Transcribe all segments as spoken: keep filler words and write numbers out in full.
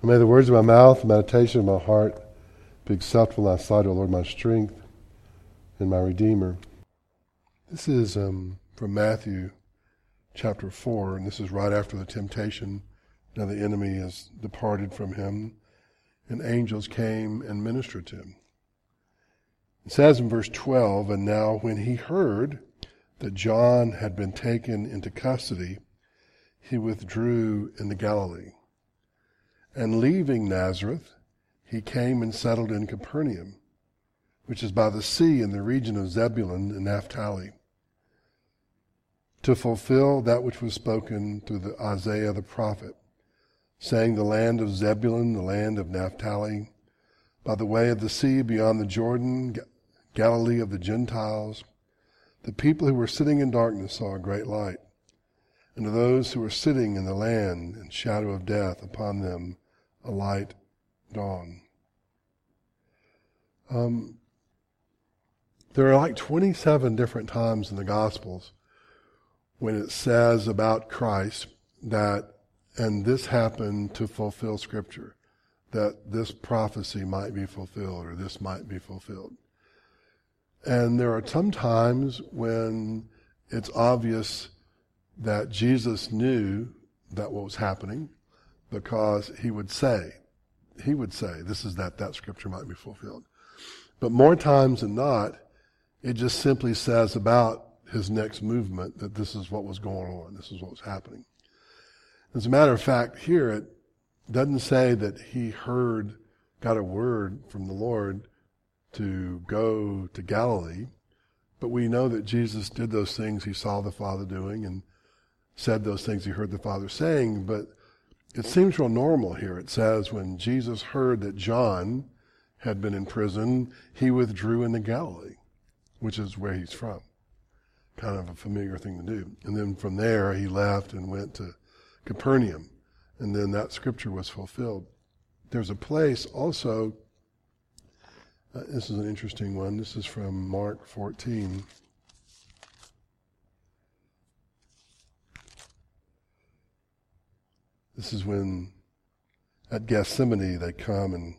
And may the words of my mouth, the meditation of my heart be acceptable in thy sight, O Lord, my strength and my Redeemer. This is um, from Matthew chapter four, and this is right after the temptation. Now the enemy has departed from him, and angels came and ministered to him. It says in verse twelve, and now when he heard that John had been taken into custody, he withdrew into Galilee. And leaving Nazareth, he came and settled in Capernaum, which is by the sea in the region of Zebulun and Naphtali, to fulfill that which was spoken through the Isaiah the prophet, saying, the land of Zebulun, the land of Naphtali, by the way of the sea beyond the Jordan, Galilee of the Gentiles, the people who were sitting in darkness saw a great light, and to those who were sitting in the land and shadow of death, upon them a light dawned. Um, there are like twenty-seven different times in the Gospels when it says about Christ that, and this happened to fulfill Scripture, that this prophecy might be fulfilled or this might be fulfilled. And there are some times when it's obvious that Jesus knew that what was happening, because he would say, he would say, this is that that Scripture might be fulfilled. But more times than not, it just simply says about his next movement that this is what was going on, this is what was happening. As a matter of fact, here it doesn't say that he heard, got a word from the Lord to go to Galilee, but we know that Jesus did those things he saw the Father doing and said those things he heard the Father saying, but it seems real normal here. It says when Jesus heard that John had been in prison, he withdrew into Galilee, which is where he's from. Kind of a familiar thing to do. And then from there he left and went to Capernaum, and then that Scripture was fulfilled. There's a place also, uh, this is an interesting one, this is from Mark fourteen. This is when at Gethsemane they come and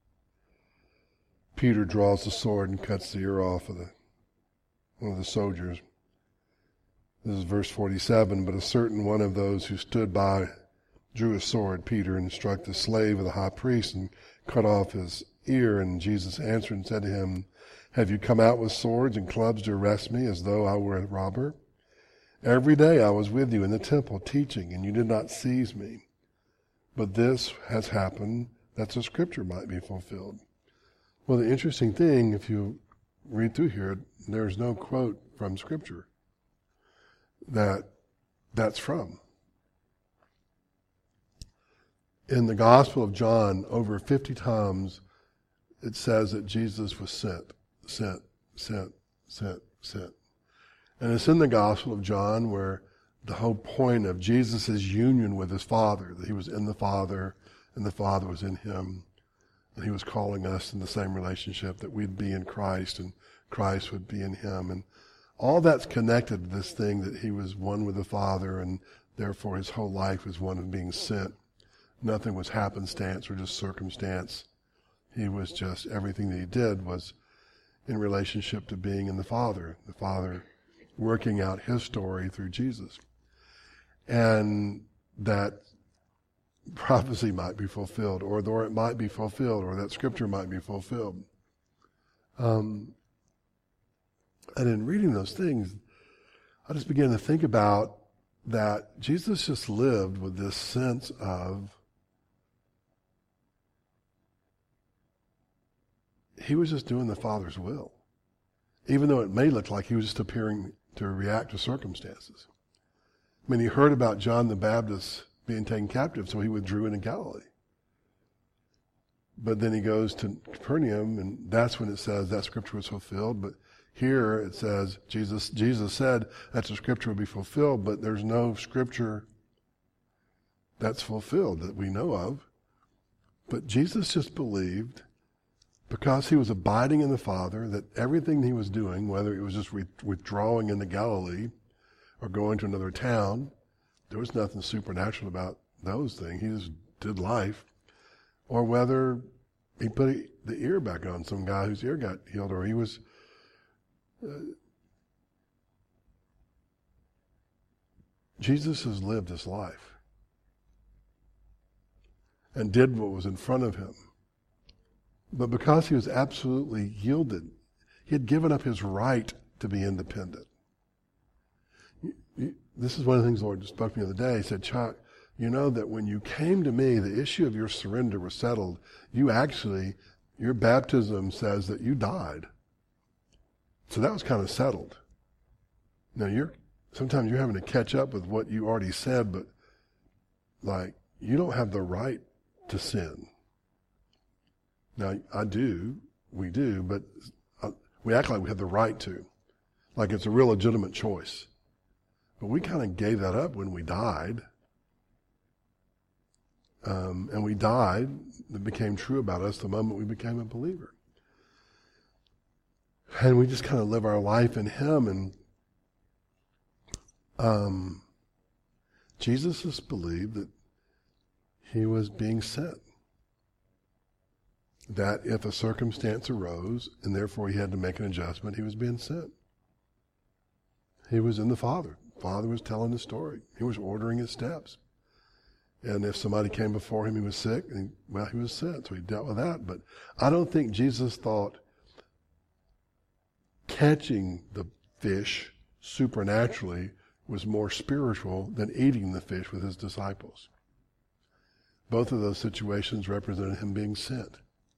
Peter draws the sword and cuts the ear off of the, one of the soldiers. This is verse forty-seven, but a certain one of those who stood by drew a sword, Peter, and struck the slave of the high priest and cut off his ear. And Jesus answered and said to him, have you come out with swords and clubs to arrest me as though I were a robber? Every day I was with you in the temple teaching, and you did not seize me. But this has happened that the Scripture might be fulfilled. Well, the interesting thing, if you read through here, there's no quote from Scripture that that's from. In the Gospel of John, over fifty times, it says that Jesus was sent, sent, sent, sent, sent. And it's in the Gospel of John where the whole point of Jesus' union with his Father, that he was in the Father and the Father was in him, and he was calling us in the same relationship, that we'd be in Christ and Christ would be in him. And all that's connected to this thing that he was one with the Father, and therefore his whole life was one of being sent. Nothing was happenstance or just circumstance. He was just, everything that he did was in relationship to being in the Father, the Father working out his story through Jesus. And that prophecy might be fulfilled, or, or it might be fulfilled, or that Scripture might be fulfilled. Um, and in reading those things, I just began to think about that Jesus just lived with this sense of he was just doing the Father's will, even though it may look like he was just appearing to react to circumstances. I mean, he heard about John the Baptist being taken captive, so he withdrew into Galilee. But then he goes to Capernaum, and that's when it says that Scripture was fulfilled. But here it says Jesus Jesus said that the Scripture would be fulfilled, but there's no Scripture that's fulfilled that we know of. But Jesus just believed, because he was abiding in the Father, that everything he was doing, whether it was just withdrawing into Galilee or going to another town, there was nothing supernatural about those things. He just did life. or whether he put the ear back on some guy whose ear got healed, or he was... Uh, Jesus has lived his life and did what was in front of him. But because he was absolutely yielded, he had given up his right to be independent. This is one of the things the Lord just spoke to me the other day. He said, Chuck, you know that when you came to me, the issue of your surrender was settled. You actually, your baptism says that you died. So that was kind of settled. Now you're, sometimes you're having to catch up with what you already said, but like, you don't have the right to sin. Now, I do, we do, but we act like we have the right to. Like it's a real legitimate choice. But we kind of gave that up when we died. Um, and we died, it became true about us the moment we became a believer. And we just kind of live our life in him. And um, Jesus just believed that he was being sent. That if a circumstance arose, and therefore he had to make an adjustment, he was being sent. He was in the Father. Father was telling the story. He was ordering his steps. And if somebody came before him, he was sick, and he, well, he was sent, so he dealt with that. But I don't think Jesus thought catching the fish supernaturally was more spiritual than eating the fish with his disciples. Both of those situations represented him being sent.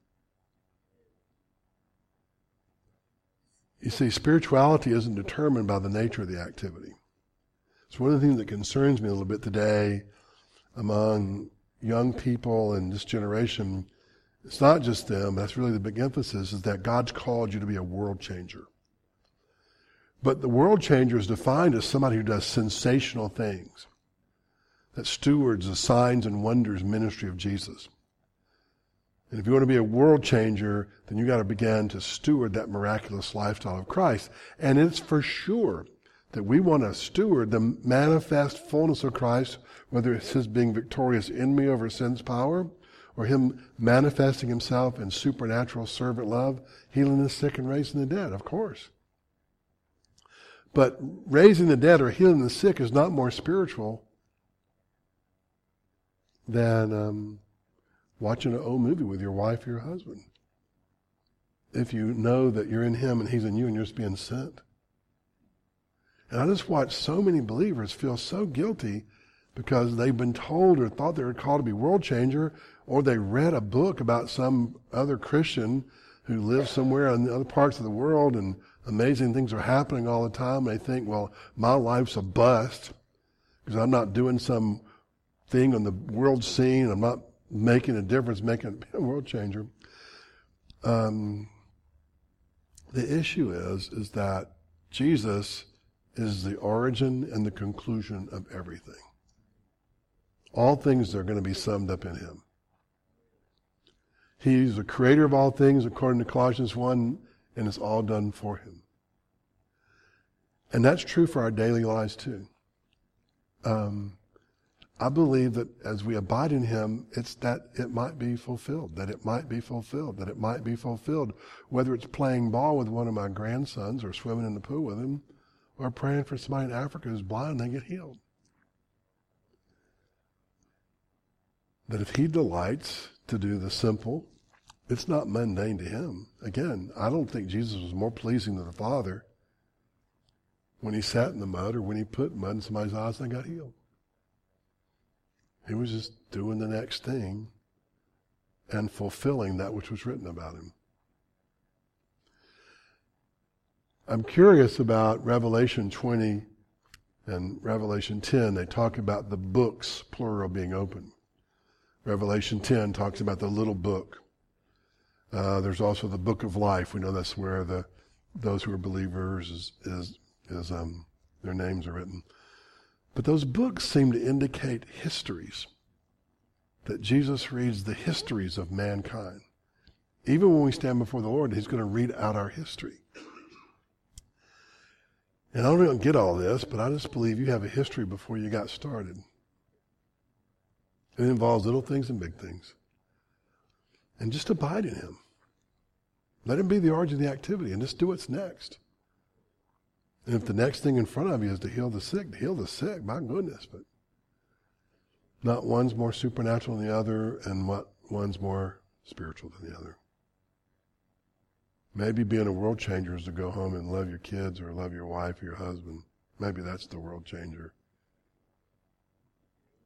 You see, spirituality isn't determined by the nature of the activity. It's one of the things that concerns me a little bit today among young people in this generation. It's not just them, that's really the big emphasis, is that God's called you to be a world changer. But the world changer is defined as somebody who does sensational things, that stewards the signs and wonders ministry of Jesus. And if you want to be a world changer, then you got to begin to steward that miraculous lifestyle of Christ. And it's for sure that we want to steward the manifest fullness of Christ, whether it's his being victorious in me over sin's power, or him manifesting himself in supernatural servant love, healing the sick and raising the dead, of course. But raising the dead or healing the sick is not more spiritual than um, watching an old movie with your wife or your husband. If you know that you're in him and he's in you and you're just being sent. And I just watch so many believers feel so guilty because they've been told or thought they were called to be world changer, or they read a book about some other Christian who lives somewhere in other parts of the world and amazing things are happening all the time. And they think, well, my life's a bust because I'm not doing some thing on the world scene. I'm not making a difference, making a world changer. Um, the issue is, is that Jesus is the origin and the conclusion of everything. All things are going to be summed up in him. He's the creator of all things, according to Colossians one, and it's all done for him. And that's true for our daily lives too. Um, I believe that as we abide in him, it's that it might be fulfilled, that it might be fulfilled, that it might be fulfilled. Whether it's playing ball with one of my grandsons or swimming in the pool with him, or praying for somebody in Africa who's blind and they get healed. That if he delights to do the simple, it's not mundane to him. Again, I don't think Jesus was more pleasing to the Father when he sat in the mud or when he put mud in somebody's eyes and they got healed. He was just doing the next thing and fulfilling that which was written about him. I'm curious about Revelation twenty and Revelation ten. They talk about the books, plural, being open. Revelation ten talks about the little book. Uh, there's also the book of life. We know that's where the those who are believers is is, is um, their names are written. But those books seem to indicate histories, that Jesus reads the histories of mankind. Even when we stand before the Lord, he's going to read out our history. And I don't even get all this, but I just believe you have a history before you got started. It involves little things and big things. And just abide in him. Let him be the origin of the activity and just do what's next. And if the next thing in front of you is to heal the sick, to heal the sick, my goodness, but not one's more supernatural than the other and what one's more spiritual than the other. Maybe being a world changer is to go home and love your kids or love your wife or your husband. Maybe that's the world changer.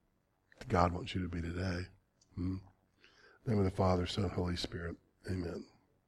God wants you to be today. Hmm? In the name of the Father, Son, Holy Spirit. Amen.